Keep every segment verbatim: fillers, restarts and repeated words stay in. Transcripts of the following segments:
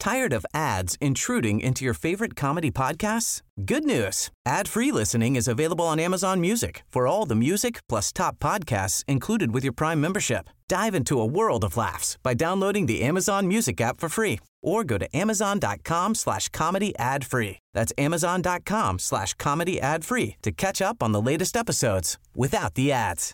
Tired of ads intruding into your favorite comedy podcasts? Good news. Ad-free listening is available on Amazon Music for all the music plus top podcasts included with your Prime membership. Dive into a world of laughs by downloading the Amazon Music app for free or go to amazon.com slash comedy ad free. That's amazon.com slash comedy ad free to catch up on the latest episodes without the ads.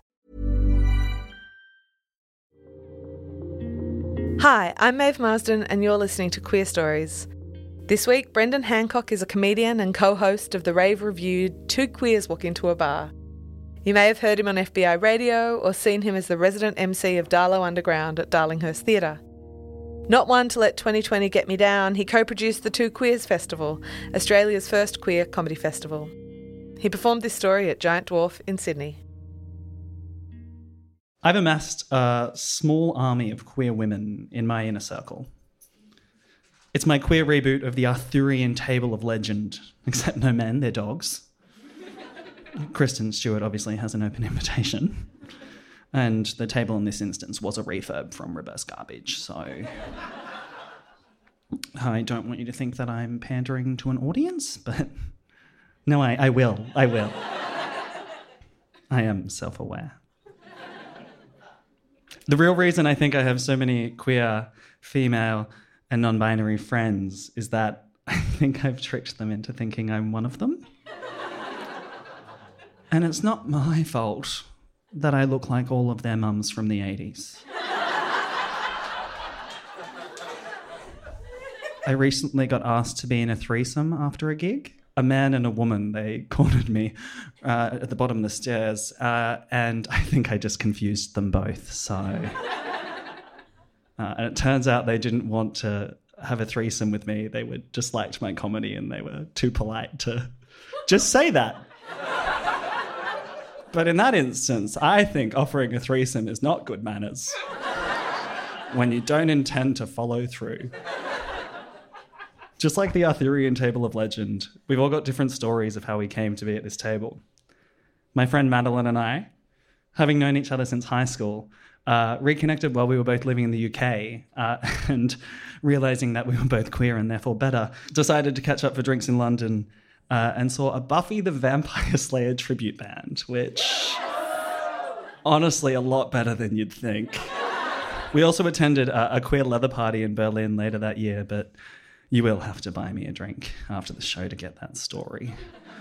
Hi, I'm Maeve Marsden and you're listening to Queer Stories. This week, Brendan Hancock is a comedian and co-host of the rave-reviewed Two Queers Walk Into a Bar. You may have heard him on F B I Radio or seen him as the resident M C of Darlow Underground at Darlinghurst Theatre. Not one to let twenty twenty get me down, he co-produced the Two Queers Festival, Australia's first queer comedy festival. He performed this story at Giant Dwarf in Sydney. I've amassed a small army of queer women in my inner circle. It's my queer reboot of the Arthurian Table of Legend, except no men, they're dogs. Kristen Stewart obviously has an open invitation. And the table in this instance was a refurb from Reverse Garbage, so I don't want you to think that I'm pandering to an audience, but no, I, I will, I will. I am self-aware. The real reason I think I have so many queer, female, and non-binary friends is that I think I've tricked them into thinking I'm one of them. And it's not my fault that I look like all of their mums from the eighties. I recently got asked to be in a threesome after a gig. A man and a woman, they cornered me uh, at the bottom of the stairs, uh, and I think I just confused them both, so... Uh, and it turns out they didn't want to have a threesome with me. They were just liked my comedy and they were too polite to just say that. But in that instance, I think offering a threesome is not good manners when you don't intend to follow through. Just like the Arthurian Table of Legend, we've all got different stories of how we came to be at this table. My friend Madeline and I, having known each other since high school, uh, reconnected while we were both living in the U K uh, and realising that we were both queer and therefore better, decided to catch up for drinks in London uh, and saw a Buffy the Vampire Slayer tribute band, which honestly a lot better than you'd think. We also attended a, a queer leather party in Berlin later that year, but you will have to buy me a drink after the show to get that story.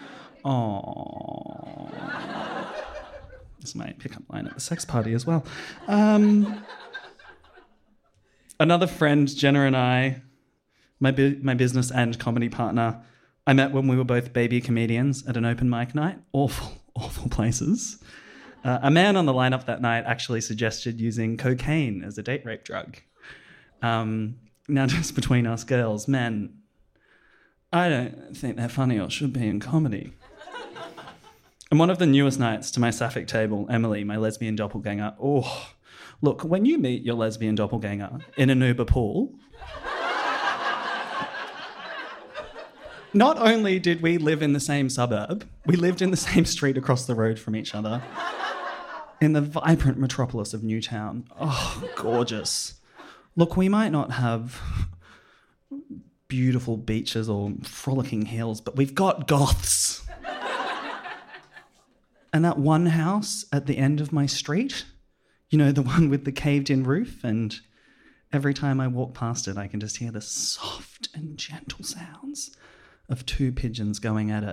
Aww. This is my pickup line at the sex party as well. Um, another friend, Jenna, and I, my bu- my business and comedy partner, I met when we were both baby comedians at an open mic night. Awful, awful places. Uh, a man on the lineup that night actually suggested using cocaine as a date rape drug. Um... Now, just between us girls, men, I don't think they're funny or should be in comedy. And one of the newest nights to my sapphic table, Emily, my lesbian doppelganger, oh, look, when you meet your lesbian doppelganger in an Uber pool, not only did we live in the same suburb, we lived in the same street across the road from each other, in the vibrant metropolis of Newtown. Oh, gorgeous. Look, we might not have beautiful beaches or frolicking hills, but we've got goths. And that one house at the end of my street, you know, the one with the caved-in roof, and every time I walk past it, I can just hear the soft and gentle sounds of two pigeons going at it.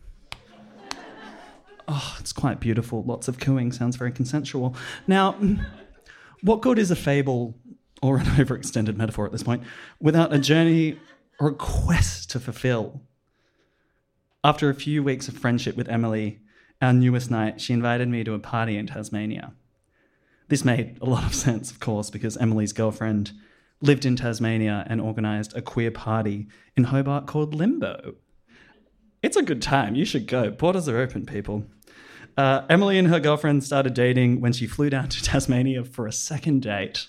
Oh, it's quite beautiful. Lots of cooing. Sounds very consensual. Now, what good is a fable or an overextended metaphor at this point, without a journey or a quest to fulfill? After a few weeks of friendship with Emily, our newest night, she invited me to a party in Tasmania. This made a lot of sense, of course, because Emily's girlfriend lived in Tasmania and organised a queer party in Hobart called Limbo. It's a good time, you should go. Borders are open, people. Uh, Emily and her girlfriend started dating when she flew down to Tasmania for a second date.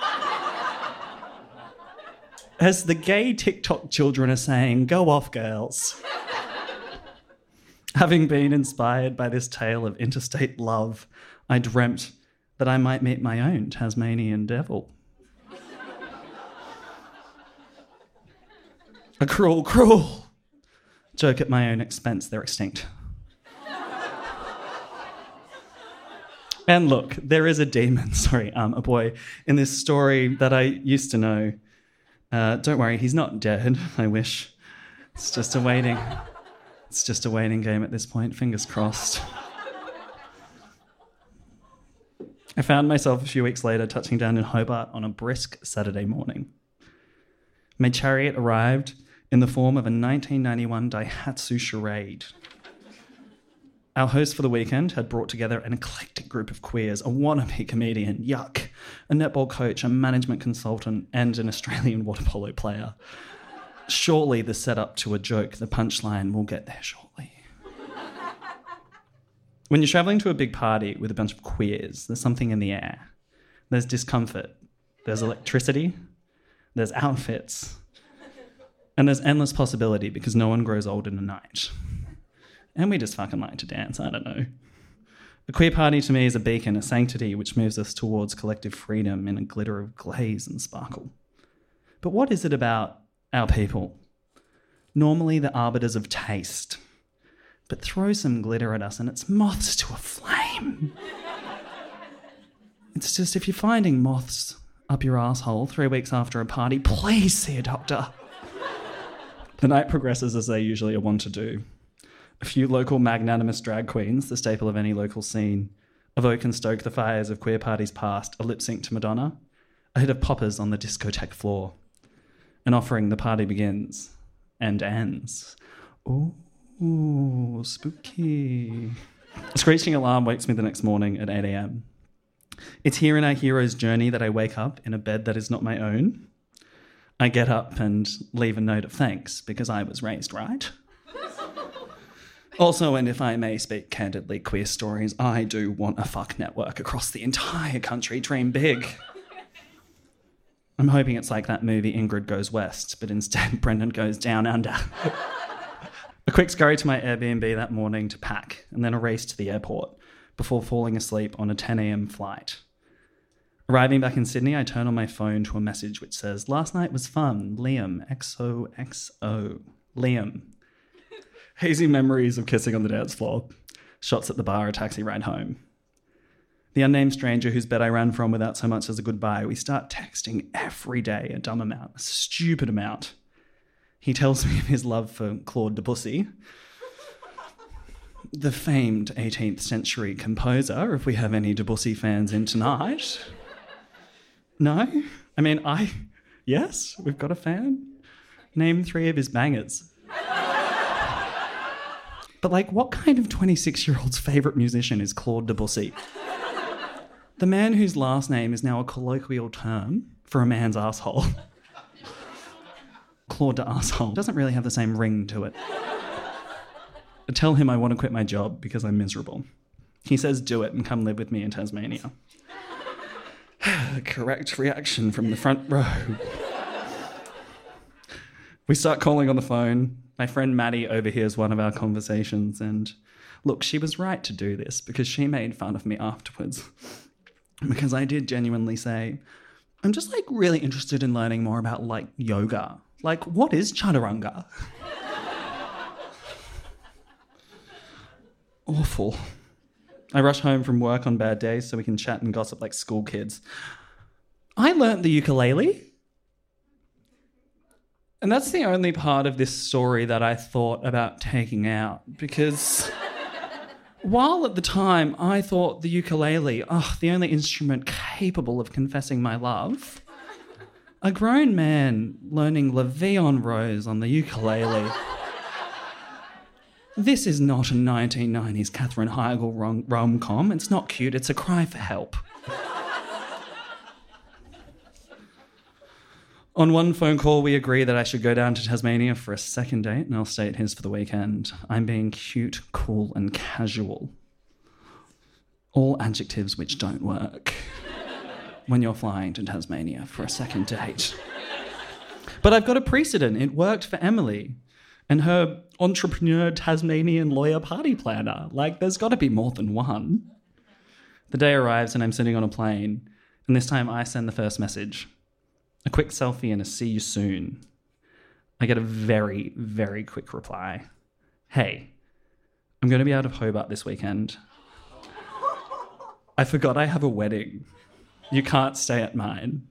As the gay TikTok children are saying, go off, girls. Having been inspired by this tale of interstate love, I dreamt that I might meet my own Tasmanian devil. A cruel, cruel joke at my own expense. They're extinct. And look, there is a demon, sorry, um, a boy in this story that I used to know. Uh, don't worry, he's not dead, I wish. It's just a waiting, it's just a waiting game at this point, fingers crossed. I found myself a few weeks later touching down in Hobart on a brisk Saturday morning. My chariot arrived in the form of a nineteen ninety-one Daihatsu Charade. Our host for the weekend had brought together an eclectic group of queers, a wannabe comedian, yuck, a netball coach, a management consultant, and an Australian water polo player. Surely the setup to a joke, the punchline, will get there shortly. When you're travelling to a big party with a bunch of queers, there's something in the air. There's discomfort. There's electricity. There's outfits. And there's endless possibility because no one grows old in a night. And we just fucking like to dance, I don't know. A queer party to me is a beacon, a sanctity which moves us towards collective freedom in a glitter of glaze and sparkle. But what is it about our people? Normally the arbiters of taste. But throw some glitter at us and it's moths to a flame. It's just, if you're finding moths up your asshole three weeks after a party, please see a doctor. The night progresses as they usually are wont to do. A few local magnanimous drag queens, the staple of any local scene, evoke and stoke the fires of queer parties past, a lip sync to Madonna, a hit of poppers on the discotheque floor. An offering, the party begins and ends. Ooh, spooky. A screeching alarm wakes me the next morning at eight a.m. It's here in our hero's journey that I wake up in a bed that is not my own. I get up and leave a note of thanks because I was raised right. Also, and if I may speak candidly, queer stories, I do want a fuck network across the entire country. Dream big. I'm hoping it's like that movie Ingrid Goes West, but instead Brendan goes down under. A quick scurry to my Airbnb that morning to pack, and then a race to the airport before falling asleep on a ten a.m. flight. Arriving back in Sydney, I turn on my phone to a message which says, "Last night was fun, Liam, X O X O, Liam." Hazy memories of kissing on the dance floor, shots at the bar, a taxi ride home. The unnamed stranger whose bed I ran from without so much as a goodbye, we start texting every day, a dumb amount, a stupid amount. He tells me of his love for Claude Debussy, the famed eighteenth century composer, if we have any Debussy fans in tonight. No? I mean, I... Yes, we've got a fan. Name three of his bangers. But, like, what kind of twenty-six-year-old's favourite musician is Claude Debussy? The man whose last name is now a colloquial term for a man's asshole. Claude de arsehole doesn't really have the same ring to it. I tell him I want to quit my job because I'm miserable. He says do it and come live with me in Tasmania. Correct reaction from the front row. We start calling on the phone. My friend Maddie overhears one of our conversations and, look, she was right to do this because she made fun of me afterwards. Because I did genuinely say, I'm just, like, really interested in learning more about, like, yoga. Like, what is chaturanga? Awful. I rush home from work on bad days so we can chat and gossip like school kids. I learnt the ukulele. And that's the only part of this story that I thought about taking out, because while at the time I thought the ukulele, oh, the only instrument capable of confessing my love, a grown man learning La Vie en Rose on the ukulele. This is not a nineteen nineties Katherine Heigl rom- rom-com. It's not cute, it's a cry for help. On one phone call, we agree that I should go down to Tasmania for a second date, and I'll stay at his for the weekend. I'm being cute, cool, and casual. All adjectives which don't work when you're flying to Tasmania for a second date. But I've got a precedent. It worked for Emily and her entrepreneur Tasmanian lawyer party planner. Like, there's got to be more than one. The day arrives and I'm sitting on a plane, and this time I send the first message. A quick selfie and a see you soon. I get a very, very quick reply. Hey, I'm going to be out of Hobart this weekend. I forgot I have a wedding. You can't stay at mine.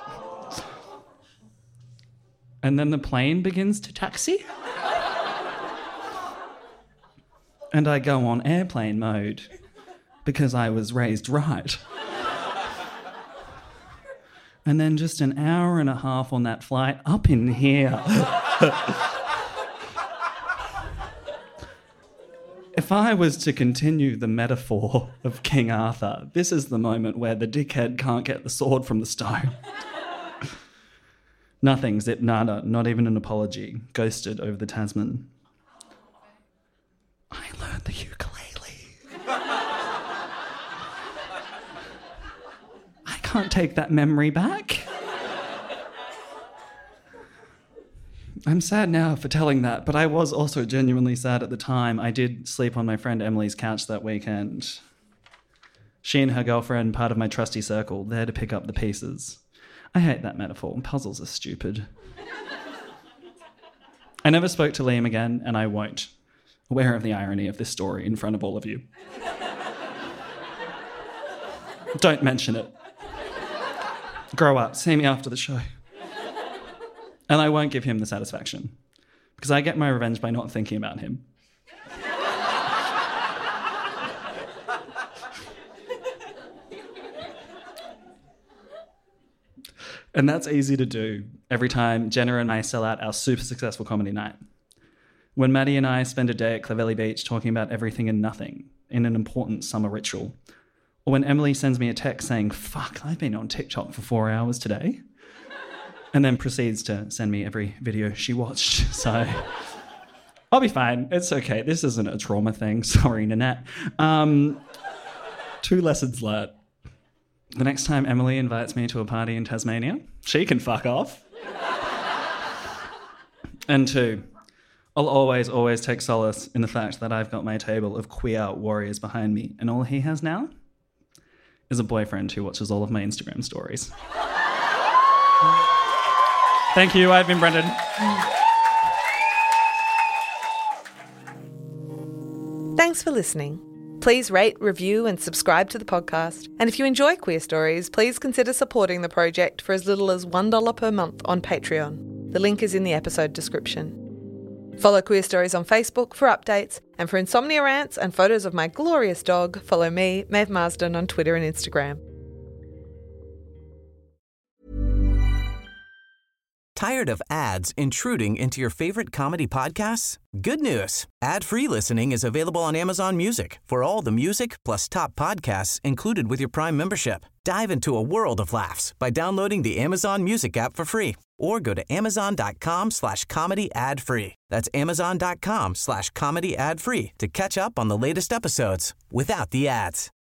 And then the plane begins to taxi. And I go on airplane mode because I was raised right. And then just an hour and a half on that flight up in here. If I was to continue the metaphor of King Arthur, this is the moment where the dickhead can't get the sword from the stone. Nothing, zip nada, not even an apology, ghosted over the Tasman. I learned the ukulele. I can't take that memory back. I'm sad now for telling that, but I was also genuinely sad at the time. I did sleep on my friend Emily's couch that weekend. She and her girlfriend, part of my trusty circle, there to pick up the pieces. I hate that metaphor. Puzzles are stupid. I never spoke to Liam again, and I won't. Aware of the irony of this story in front of all of you. Don't mention it. Grow up, see me after the show. And I won't give him the satisfaction, because I get my revenge by not thinking about him. And that's easy to do every time Jenna and I sell out our super successful comedy night. When Maddie and I spend a day at Clovelly Beach talking about everything and nothing in an important summer ritual. Or when Emily sends me a text saying, fuck, I've been on TikTok for four hours today. And then proceeds to send me every video she watched. So I'll be fine. It's okay. This isn't a trauma thing. Sorry, Nanette. Um, two lessons learned. The next time Emily invites me to a party in Tasmania, she can fuck off. And two, I'll always, always take solace in the fact that I've got my table of queer warriors behind me, and all he has now is a boyfriend who watches all of my Instagram stories. Thank you. I've been Brendan. Thanks for listening. Please rate, review and subscribe to the podcast. And if you enjoy Queer Stories, please consider supporting the project for as little as one dollar per month on Patreon. The link is in the episode description. Follow Queer Stories on Facebook for updates, and for insomnia rants and photos of my glorious dog, follow me, Maeve Marsden, on Twitter and Instagram. Tired of ads intruding into your favorite comedy podcasts? Good news. Ad-free listening is available on Amazon Music for all the music plus top podcasts included with your Prime membership. Dive into a world of laughs by downloading the Amazon Music app for free or go to amazon.com slash comedy ad free. That's amazon.com slash comedy ad free to catch up on the latest episodes without the ads.